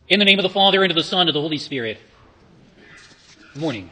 In the name of the Father, and of the Son, and of the Holy Spirit. Good morning.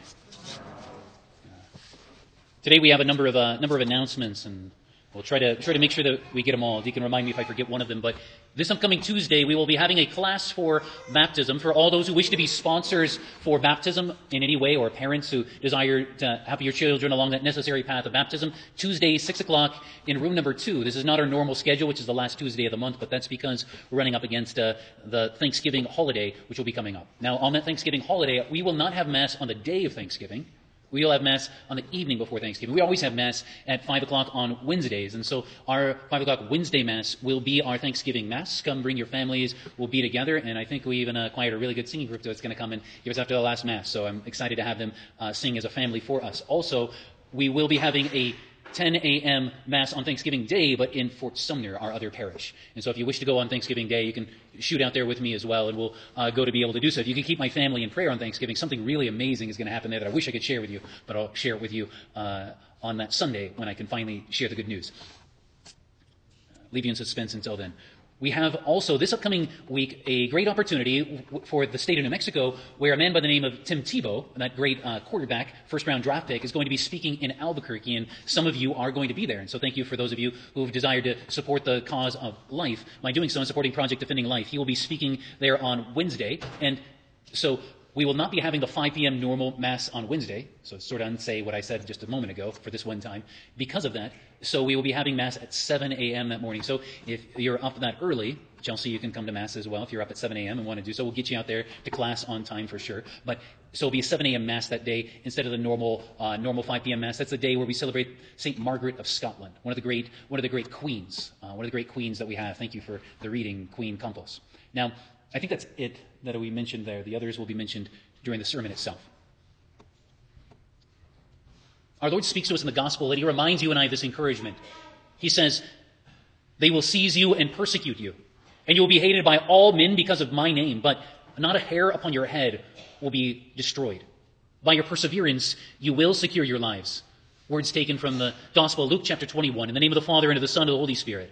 Today we have a number of announcements, and we'll try to make sure that we get them all. You can remind me if I forget one of them. But this upcoming Tuesday, we will be having a class for baptism for all those who wish to be sponsors for baptism in any way, or parents who desire to have your children along that necessary path of baptism. Tuesday, 6 o'clock in room number 2. This is not our normal schedule, which is the last Tuesday of the month, but that's because we're running up against the Thanksgiving holiday, which will be coming up. Now, on that Thanksgiving holiday, we will not have Mass on the day of Thanksgiving. We will have Mass on the evening before Thanksgiving. We always have Mass at 5 o'clock on Wednesdays. And so our 5 o'clock Wednesday Mass will be our Thanksgiving Mass. Come bring your families. We'll be together. And I think we even acquired a really good singing group that's going to come and give us after the last Mass. So I'm excited to have them sing as a family for us. Also, we will be having a 10 a.m. Mass on Thanksgiving Day, but in Fort Sumner, our other parish. And so if you wish to go on Thanksgiving Day, you can shoot out there with me as well, and we'll go to be able to do so. If you can keep my family in prayer on Thanksgiving, something really amazing is going to happen there that I wish I could share with you, but I'll share it with you on that Sunday when I can finally share the good news. Leave you in suspense until then. We have also, this upcoming week, a great opportunity for the state of New Mexico, where a man by the name of Tim Tebow, that great quarterback, first-round draft pick, is going to be speaking in Albuquerque, and some of you are going to be there. And so thank you for those of you who have desired to support the cause of life by doing so and supporting Project Defending Life. He will be speaking there on Wednesday, and so we will not be having the 5 p.m. normal Mass on Wednesday, so sort of unsay what I said just a moment ago for this one time, because of that. So we will be having Mass at 7 a.m. that morning. So if you're up that early, Chelsea, you can come to Mass as well if you're up at 7 a.m. and want to do so. We'll get you out there to class on time for sure. But so it'll be a 7 a.m. Mass that day instead of the normal 5 p.m. Mass. That's the day where we celebrate St. Margaret of Scotland, one of the great queens, that we have. Thank you for the reading, Queen Campos. Now, I think that's it that we mentioned there. The others will be mentioned during the sermon itself. Our Lord speaks to us in the gospel, and he reminds you and I of this encouragement. He says, "They will seize you and persecute you, and you will be hated by all men because of my name, but not a hair upon your head will be destroyed. By your perseverance, you will secure your lives." Words taken from the Gospel of Luke chapter 21. In the name of the Father, and of the Son, and of the Holy Spirit.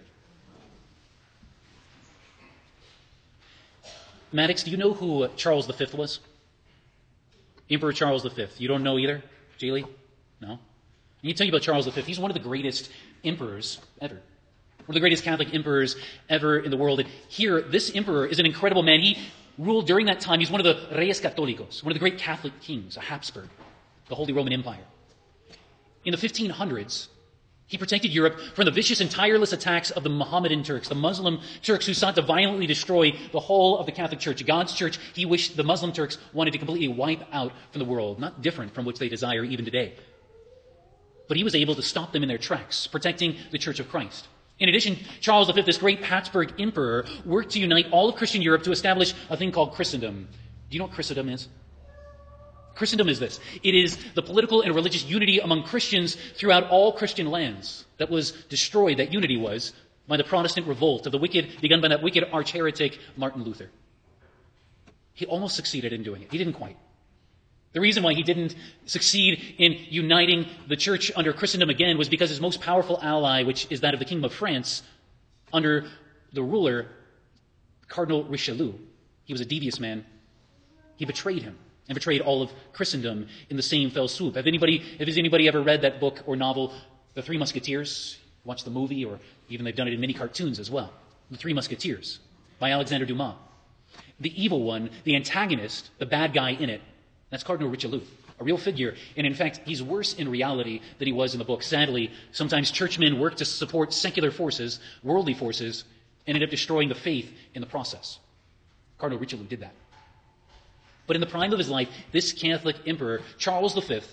Maddox, do you know who Charles V was? Emperor Charles V. You don't know either? Jaylee? No? I need to tell you about Charles V. He's one of the greatest emperors ever. One of the greatest Catholic emperors ever in the world. And here, this emperor is an incredible man. He ruled during that time. He's one of the Reyes Católicos, one of the great Catholic kings, a Habsburg, the Holy Roman Empire. In the 1500s, he protected Europe from the vicious and tireless attacks of the Mohammedan Turks, the Muslim Turks who sought to violently destroy the whole of the Catholic Church. God's church, he wished the Muslim Turks wanted to completely wipe out from the world, not different from which they desire even today. But he was able to stop them in their tracks, protecting the Church of Christ. In addition, Charles V, this great Habsburg emperor, worked to unite all of Christian Europe to establish a thing called Christendom. Do you know what Christendom is? Christendom is this. It is the political and religious unity among Christians throughout all Christian lands that was destroyed, that unity was, by the Protestant revolt of the begun by that wicked arch-heretic Martin Luther. He almost succeeded in doing it. He didn't quite. The reason why he didn't succeed in uniting the church under Christendom again was because his most powerful ally, which is that of the Kingdom of France, under the ruler, Cardinal Richelieu, he was a devious man. He betrayed him and betrayed all of Christendom in the same fell swoop. Has anybody ever read that book or novel, The Three Musketeers? Watched the movie, or even they've done it in many cartoons as well. The Three Musketeers by Alexandre Dumas. The evil one, the antagonist, the bad guy in it, that's Cardinal Richelieu, a real figure. And in fact, he's worse in reality than he was in the book. Sadly, sometimes churchmen work to support secular forces, worldly forces, and end up destroying the faith in the process. Cardinal Richelieu did that. But in the prime of his life, this Catholic emperor, Charles V,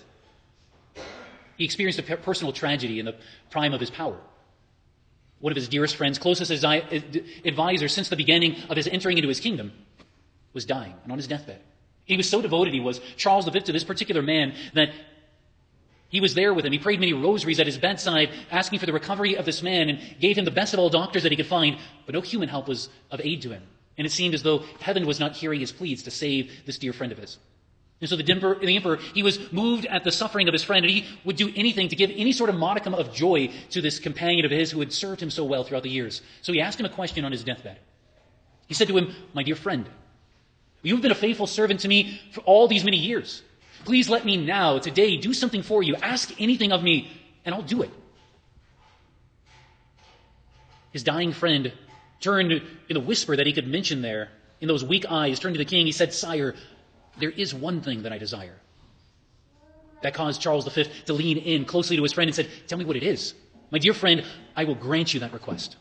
he experienced a personal tragedy in the prime of his power. One of his dearest friends, closest advisor since the beginning of his entering into his kingdom, was dying and on his deathbed. He was so devoted, Charles V, to this particular man, that he was there with him. He prayed many rosaries at his bedside, asking for the recovery of this man, and gave him the best of all doctors that he could find, but no human help was of aid to him. And it seemed as though heaven was not hearing his pleas to save this dear friend of his. And so the emperor, he was moved at the suffering of his friend, and he would do anything to give any sort of modicum of joy to this companion of his who had served him so well throughout the years. So he asked him a question on his deathbed. He said to him, "My dear friend, You've been a faithful servant to me for all these many years. Please let me now, today, do something for you. Ask anything of me, and I'll do it. His dying friend turned in a whisper that he could mention there, in those weak eyes, turned to the king. He said, "Sire, there is one thing that I desire." That caused Charles V to lean in closely to his friend and said, "Tell me what it is. My dear friend, I will grant you that request."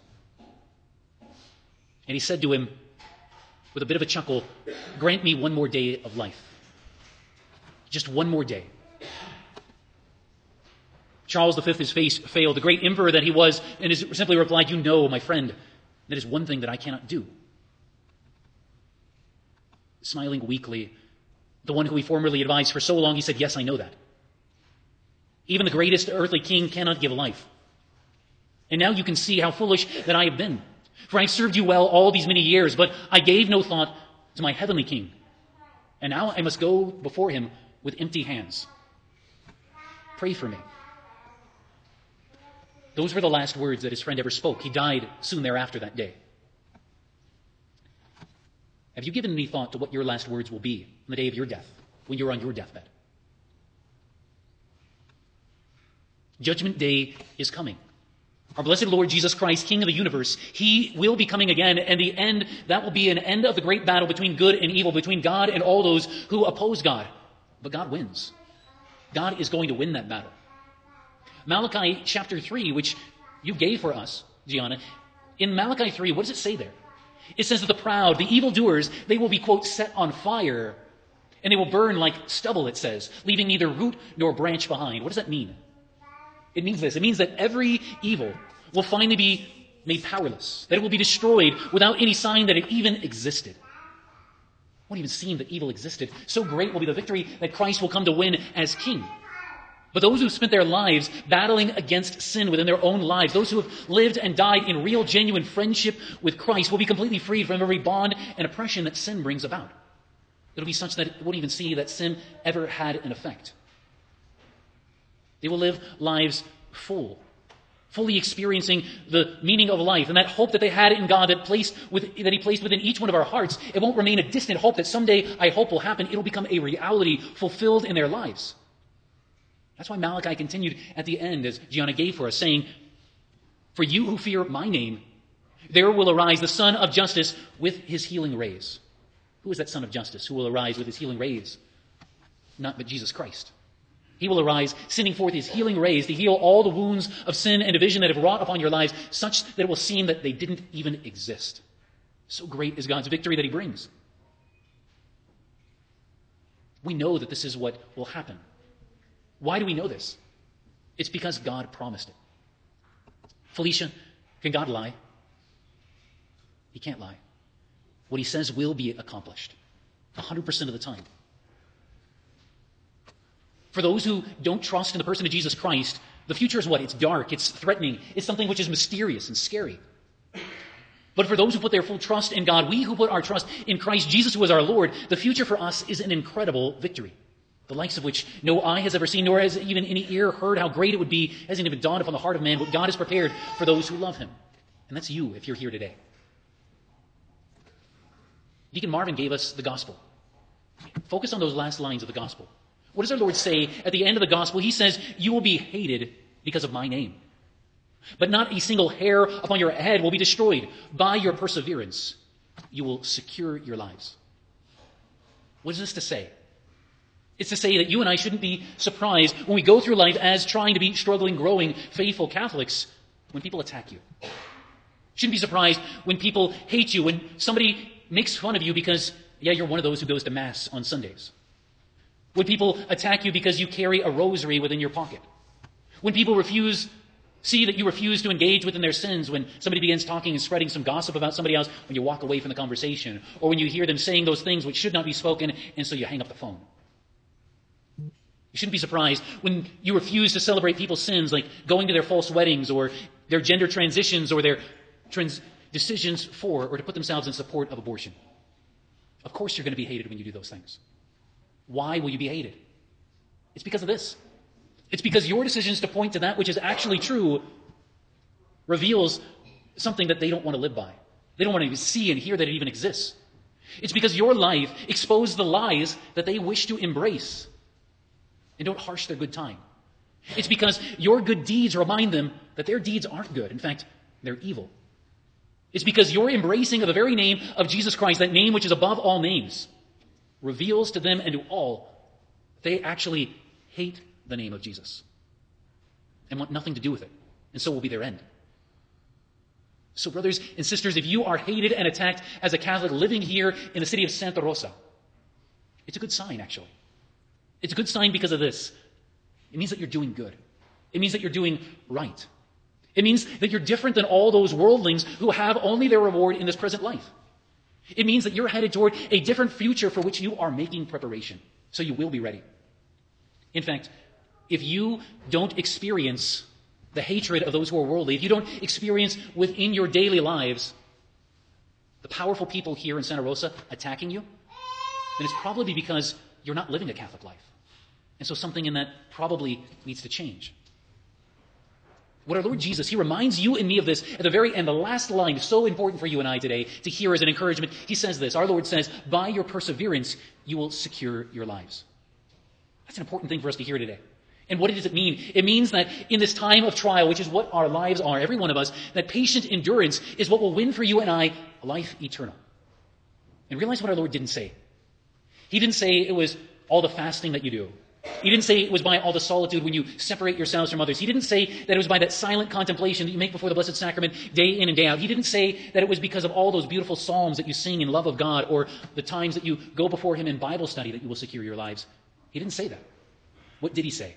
And he said to him, with a bit of a chuckle, "Grant me one more day of life. Just one more day." Charles V, his face failed, the great emperor that he was, and he simply replied, "You know, my friend, that is one thing that I cannot do." Smiling weakly, the one who he formerly advised for so long, he said, "Yes, I know that. Even the greatest earthly king cannot give life. And now you can see how foolish that I have been. For I have served you well all these many years, but I gave no thought to my heavenly king. And now I must go before him with empty hands. Pray for me." Those were the last words that his friend ever spoke. He died soon thereafter that day. Have you given any thought to what your last words will be on the day of your death, when you're on your deathbed? Judgment Day is coming. Our blessed Lord Jesus Christ, King of the universe, He will be coming again, and the end, that will be an end of the great battle between good and evil, between God and all those who oppose God. But God wins. God is going to win that battle. Malachi chapter 3, which you gave for us, Gianna, in Malachi 3, what does it say there? It says that the proud, the evildoers, they will be, quote, set on fire, and they will burn like stubble, it says, leaving neither root nor branch behind. What does that mean? It means this. It means that every evil will finally be made powerless, that it will be destroyed without any sign that it even existed. It won't even seem that evil existed. So great will be the victory that Christ will come to win as king. But those who spent their lives battling against sin within their own lives, those who have lived and died in real, genuine friendship with Christ, will be completely freed from every bond and oppression that sin brings about. It'll be such that it won't even see that sin ever had an effect. They will live lives fully experiencing the meaning of life and that hope that they had in God that He placed within each one of our hearts. It won't remain a distant hope that someday I hope will happen. It'll become a reality fulfilled in their lives. That's why Malachi continued at the end, as Gianna gave for us, saying, "For you who fear my name, there will arise the Son of Justice with his healing rays." Who is that Son of Justice who will arise with his healing rays? Not but Jesus Christ. He will arise, sending forth his healing rays to heal all the wounds of sin and division that have wrought upon your lives, such that it will seem that they didn't even exist. So great is God's victory that he brings. We know that this is what will happen. Why do we know this? It's because God promised it. Felicia, can God lie? He can't lie. What he says will be accomplished 100% of the time. For those who don't trust in the person of Jesus Christ, the future is what? It's dark, it's threatening, it's something which is mysterious and scary. But for those who put their full trust in God, we who put our trust in Christ Jesus, who is our Lord, the future for us is an incredible victory, the likes of which no eye has ever seen, nor has even any ear heard how great it would be, hasn't even dawned upon the heart of man, what God has prepared for those who love him. And that's you, if you're here today. Deacon Marvin gave us the gospel. Focus on those last lines of the gospel. What does our Lord say at the end of the gospel? He says, "You will be hated because of my name. But not a single hair upon your head will be destroyed. By your perseverance, you will secure your lives." What is this to say? It's to say that you and I shouldn't be surprised when we go through life as trying to be struggling, growing, faithful Catholics when people attack you. Shouldn't be surprised when people hate you, when somebody makes fun of you because, you're one of those who goes to Mass on Sundays. When people attack you because you carry a rosary within your pocket. When people see that you refuse to engage within their sins, when somebody begins talking and spreading some gossip about somebody else, when you walk away from the conversation, or when you hear them saying those things which should not be spoken, and so you hang up the phone. You shouldn't be surprised when you refuse to celebrate people's sins, like going to their false weddings, or their gender transitions, or their decisions for or to put themselves in support of abortion. Of course you're going to be hated when you do those things. Why will you be hated? It's because of this. It's because your decisions to point to that which is actually true reveals something that they don't want to live by. They don't want to even see and hear that it even exists. It's because your life exposed the lies that they wish to embrace and don't harsh their good time. It's because your good deeds remind them that their deeds aren't good. In fact, they're evil. It's because your embracing of the very name of Jesus Christ, that name which is above all names, reveals to them and to all they actually hate the name of Jesus and want nothing to do with it. And so will be their end. So brothers and sisters, if you are hated and attacked as a Catholic living here in the city of Santa Rosa, it's a good sign, actually. It's a good sign because of this. It means that you're doing good. It means that you're doing right. It means that you're different than all those worldlings who have only their reward in this present life. It means that you're headed toward a different future for which you are making preparation. So you will be ready. In fact, if you don't experience the hatred of those who are worldly, if you don't experience within your daily lives the powerful people here in Santa Rosa attacking you, then it's probably because you're not living a Catholic life. And so something in that probably needs to change. What our Lord Jesus, he reminds you and me of this at the very end. The last line is so important for you and I today to hear as an encouragement. He says this. Our Lord says, by your perseverance, you will secure your lives. That's an important thing for us to hear today. And what does it mean? It means that in this time of trial, which is what our lives are, every one of us, that patient endurance is what will win for you and I a life eternal. And realize what our Lord didn't say. He didn't say it was all the fasting that you do. He didn't say it was by all the solitude when you separate yourselves from others. He didn't say that it was by that silent contemplation that you make before the Blessed Sacrament day in and day out. He didn't say that it was because of all those beautiful psalms that you sing in love of God or the times that you go before Him in Bible study that you will secure your lives. He didn't say that. What did He say?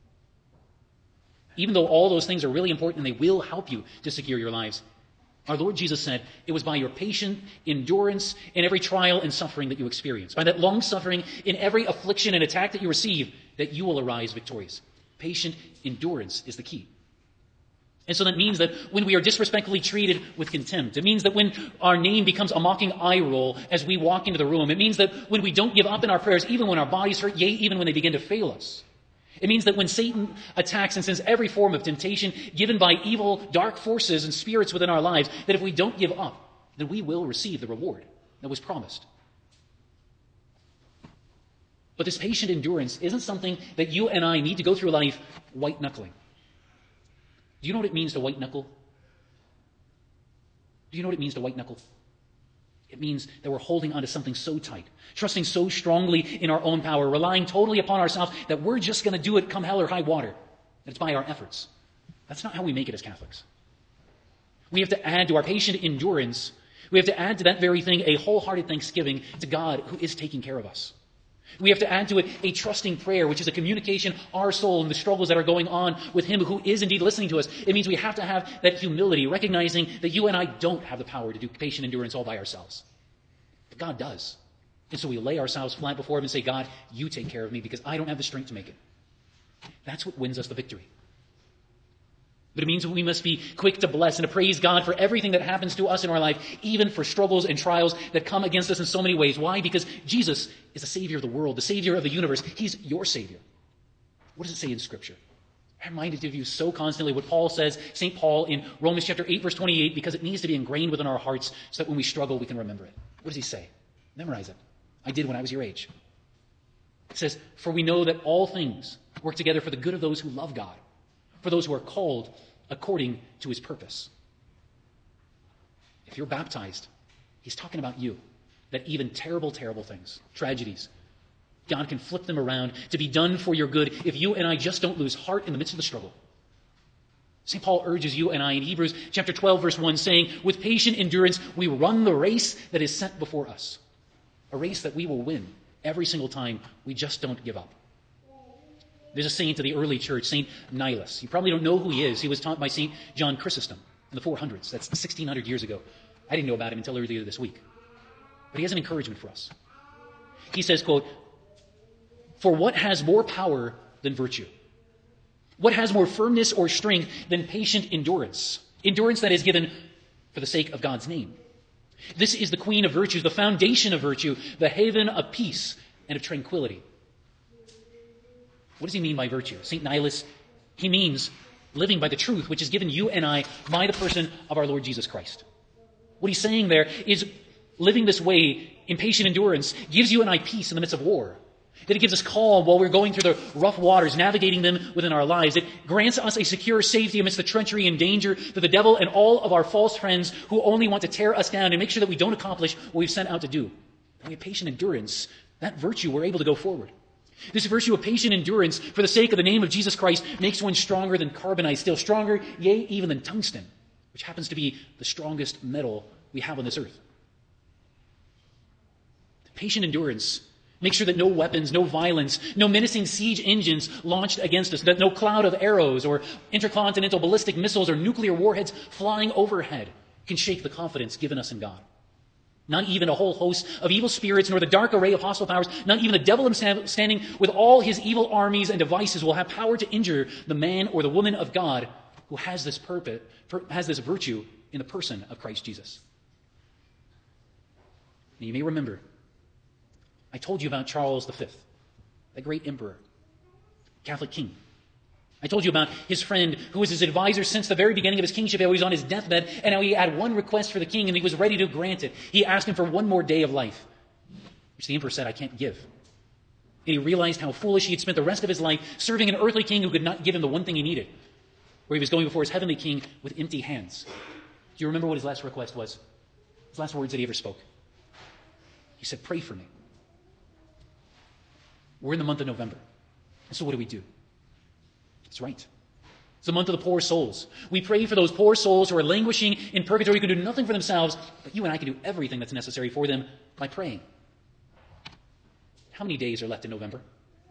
Even though all those things are really important and they will help you to secure your lives, our Lord Jesus said, it was by your patient endurance in every trial and suffering that you experience, by that long suffering in every affliction and attack that you receive, that you will arise victorious. Patient endurance is the key. And so that means that when we are disrespectfully treated with contempt, it means that when our name becomes a mocking eye roll as we walk into the room, it means that when we don't give up in our prayers, even when our bodies hurt, yea, even when they begin to fail us, it means that when Satan attacks and sends every form of temptation given by evil, dark forces and spirits within our lives, that if we don't give up, then we will receive the reward that was promised. But this patient endurance isn't something that you and I need to go through life white-knuckling. Do you know what it means to white-knuckle? Do you know what it means to white-knuckle? It means that we're holding on to something so tight, trusting so strongly in our own power, relying totally upon ourselves that we're just going to do it come hell or high water. And it's by our efforts. That's not how we make it as Catholics. We have to add to our patient endurance, we have to add to that very thing a wholehearted thanksgiving to God who is taking care of us. We have to add to it a trusting prayer, which is a communication, our soul, and the struggles that are going on with Him who is indeed listening to us. It means we have to have that humility, recognizing that you and I don't have the power to do patient endurance all by ourselves. But God does. And so we lay ourselves flat before Him and say, God, you take care of me because I don't have the strength to make it. That's what wins us the victory. But it means that we must be quick to bless and to praise God for everything that happens to us in our life, even for struggles and trials that come against us in so many ways. Why? Because Jesus is the Savior of the world, the Savior of the universe. He's your Savior. What does it say in Scripture? I'm reminded of you so constantly what Paul says, St. Paul in Romans chapter 8, verse 28, because it needs to be ingrained within our hearts so that when we struggle, we can remember it. What does he say? Memorize it. I did when I was your age. It says, for we know that all things work together for the good of those who love God, for those who are called according to His purpose. If you're baptized, he's talking about you. That even terrible, terrible things, tragedies, God can flip them around to be done for your good if you and I just don't lose heart in the midst of the struggle. St. Paul urges you and I in Hebrews chapter 12, verse 1, saying, with patient endurance we run the race that is set before us. A race that we will win every single time we just don't give up. There's a saint of the early church, St. Nilus. You probably don't know who he is. He was taught by St. John Chrysostom in the 400s. That's 1,600 years ago. I didn't know about him until earlier this week. But he has an encouragement for us. He says, quote, for what has more power than virtue? What has more firmness or strength than patient endurance? Endurance that is given for the sake of God's name. This is the queen of virtues, the foundation of virtue, the haven of peace and of tranquility. What does he mean by virtue? St. Nilus, he means living by the truth which is given you and I by the person of our Lord Jesus Christ. What he's saying there is living this way in patient endurance gives you and I peace in the midst of war. That it gives us calm while we're going through the rough waters, navigating them within our lives. It grants us a secure safety amidst the treachery and danger that the devil and all of our false friends who only want to tear us down and make sure that we don't accomplish what we've sent out to do. And we have patient endurance. That virtue, we're able to go forward. This virtue of patient endurance for the sake of the name of Jesus Christ makes one stronger than carbonite, still stronger, yea, even than tungsten, which happens to be the strongest metal we have on this earth. Patient endurance makes sure that no weapons, no violence, no menacing siege engines launched against us, that no cloud of arrows or intercontinental ballistic missiles or nuclear warheads flying overhead can shake the confidence given us in God. Not even a whole host of evil spirits, nor the dark array of hostile powers, not even the devil himself standing with all his evil armies and devices will have power to injure the man or the woman of God who has this virtue in the person of Christ Jesus. And you may remember, I told you about Charles V, the great emperor, Catholic king. I told you about his friend who was his advisor since the very beginning of his kingship, how he was on his deathbed, and how he had one request for the king, and he was ready to grant it. He asked him for one more day of life, which the emperor said, I can't give. And he realized how foolish he had spent the rest of his life serving an earthly king who could not give him the one thing he needed, where he was going before his heavenly king with empty hands. Do you remember what his last request was? His last words that he ever spoke. He said, pray for me. We're in the month of November. And so what do? That's right. It's the month of the poor souls. We pray for those poor souls who are languishing in purgatory, who can do nothing for themselves, but you and I can do everything that's necessary for them by praying. How many days are left in November?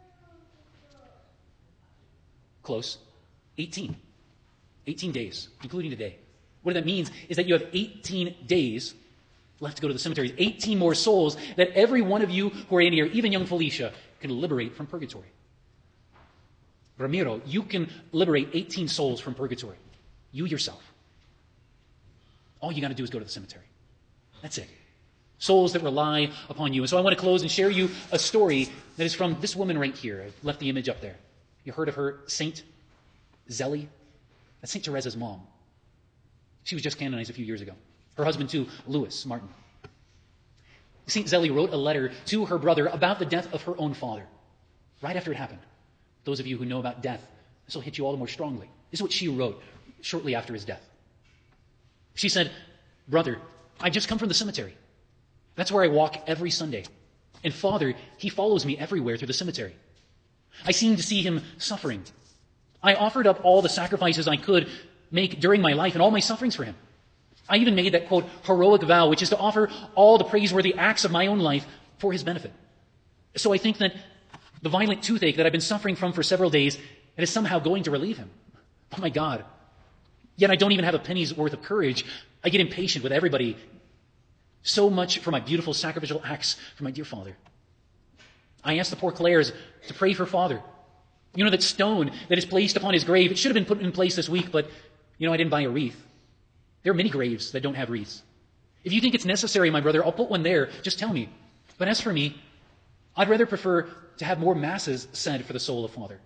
Close. 18. 18 days, including today. What that means is that you have 18 days left to go to the cemeteries. 18 more souls that every one of you who are in here, even young Felicia, can liberate from purgatory. Ramiro, you can liberate 18 souls from purgatory. You yourself. All you got to do is go to the cemetery. That's it. Souls that rely upon you. And so I want to close and share you a story that is from this woman right here. I've left the image up there. You heard of her? Saint Zélie? That's Saint Teresa's mom. She was just canonized a few years ago. Her husband too, Louis Martin. Saint Zélie wrote a letter to her brother about the death of her own father, right after it happened. Those of you who know about death, this will hit you all the more strongly. This is what she wrote shortly after his death. She said, brother, I just come from the cemetery. That's where I walk every Sunday. And Father, he follows me everywhere through the cemetery. I seem to see him suffering. I offered up all the sacrifices I could make during my life and all my sufferings for him. I even made that, quote, heroic vow, which is to offer all the praiseworthy acts of my own life for his benefit. So I think that the violent toothache that I've been suffering from for several days, it is somehow going to relieve him. Oh my God. Yet I don't even have a penny's worth of courage. I get impatient with everybody. So much for my beautiful sacrificial acts for my dear father. I asked the poor Clares to pray for Father. You know, that stone that is placed upon his grave, it should have been put in place this week, but, I didn't buy a wreath. There are many graves that don't have wreaths. If you think it's necessary, my brother, I'll put one there. Just tell me. But as for me, I'd rather prefer to have more masses said for the soul of Father.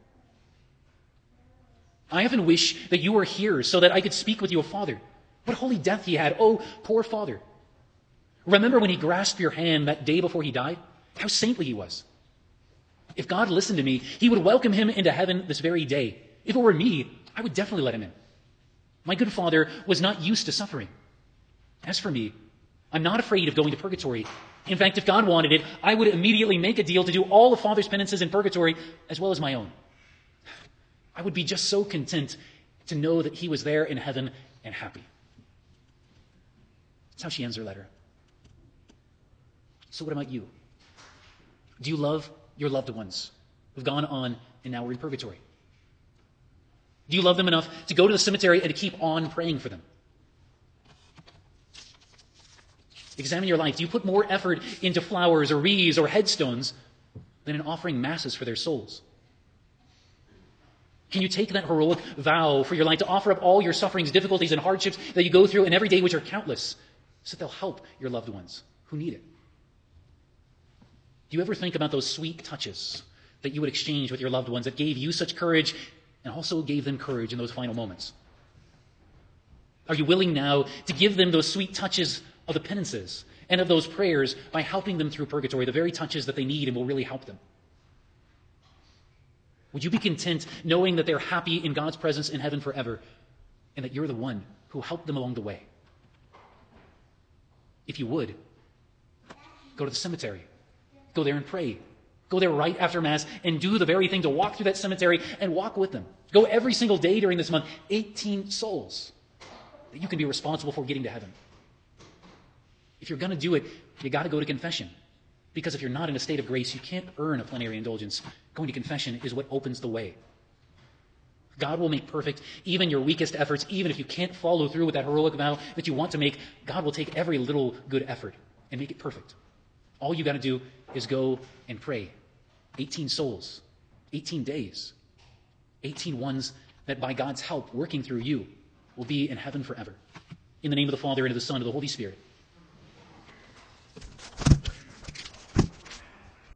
I often wish that you were here so that I could speak with you of Father. What holy death he had. Oh, poor Father. Remember when he grasped your hand that day before he died? How saintly he was. If God listened to me, he would welcome him into heaven this very day. If it were me, I would definitely let him in. My good father was not used to suffering. As for me, I'm not afraid of going to purgatory. In fact, if God wanted it, I would immediately make a deal to do all of Father's penances in purgatory as well as my own. I would be just so content to know that he was there in heaven and happy. That's how she ends her letter. So what about you? Do you love your loved ones who've gone on and now are in purgatory? Do you love them enough to go to the cemetery and to keep on praying for them? Examine your life. Do you put more effort into flowers or wreaths or headstones than in offering masses for their souls? Can you take that heroic vow for your life to offer up all your sufferings, difficulties, and hardships that you go through in every day, which are countless, so that they'll help your loved ones who need it? Do you ever think about those sweet touches that you would exchange with your loved ones that gave you such courage and also gave them courage in those final moments? Are you willing now to give them those sweet touches of the penances and of those prayers by helping them through purgatory, the very touches that they need and will really help them? Would you be content knowing that they're happy in God's presence in heaven forever and that you're the one who helped them along the way? If you would, go to the cemetery. Go there and pray. Go there right after Mass and do the very thing to walk through that cemetery and walk with them. Go every single day during this month. 18 souls that you can be responsible for getting to heaven. If you're going to do it, you got to go to confession. Because if you're not in a state of grace, you can't earn a plenary indulgence. Going to confession is what opens the way. God will make perfect even your weakest efforts. Even if you can't follow through with that heroic vow that you want to make, God will take every little good effort and make it perfect. All you got to do is go and pray. 18 souls, 18 days, 18 ones that by God's help working through you will be in heaven forever. In the name of the Father, and of the Son, and of the Holy Spirit.